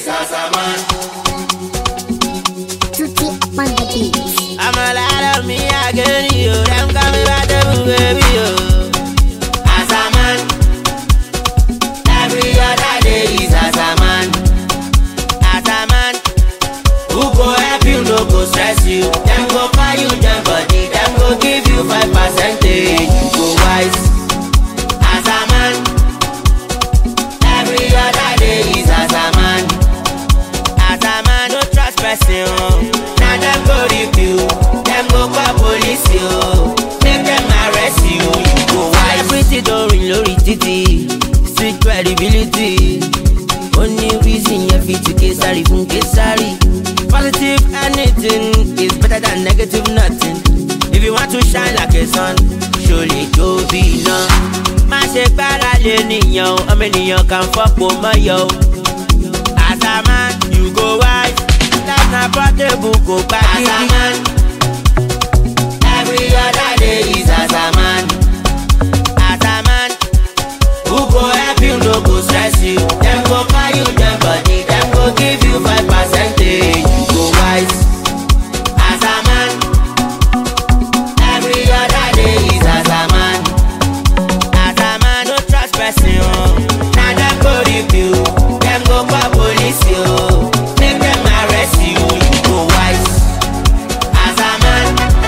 as a man. Tutti on the beat. I'm a lot of me again, you. Them call me back to baby, you. As a man. Every other day is as a man. As a man, Who go help you, no go stress you. Them go buy you them body. Them go give you 5%. You go wise. As a man. Every other day is as a man. as a man, no trust person. Now them go rip you. Them go call police you. Make them arrest you. You go wise. Celebrity don't ring lórí títì. Street credibility. Only reason you fit to Kesari from Kesari. Positive anything is better than negative nothing. If you want to shine like a sun, surely to be no. Má ṣe gbára lé nìyàn, ọmọ ènìyàn kan fọ́pọ̀ mọ́ yọ. As a man, you go wise. Life na portable, kò gbá As a kíkí. man. Every other day is as a man. As a man, Who go help you, no go stress you. Them go buy you them body. Them go give you 5%. You go wise. As a man. Every other day is as a man. as a man, no trust person. Now them go rip you. Them go call police you. Make them arrest you. You go wise. As a man.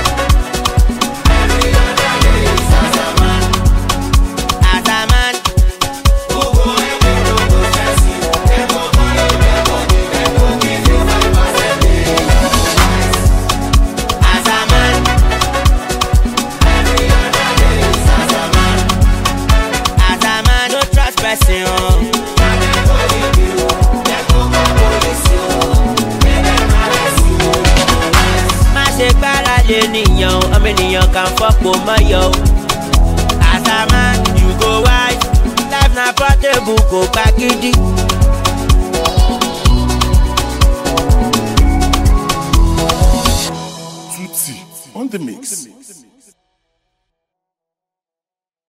Every other day is as a man. As a man, Who go help you, no go stress you. Them go buy you them body. Them go give you 5%. You go wise. As a man. Every other day is as a man. as a man, no trust person. Now them go rip you. Them go call police you. Make them arrest you. You go wise. Má ṣe gbára lé nìyàn, ọmọ ènìyàn kan fọ́pọ̀ mọ́ yọ. As a man, you go wise. Life na portable, kò gbá gidi. Tutti on the mix.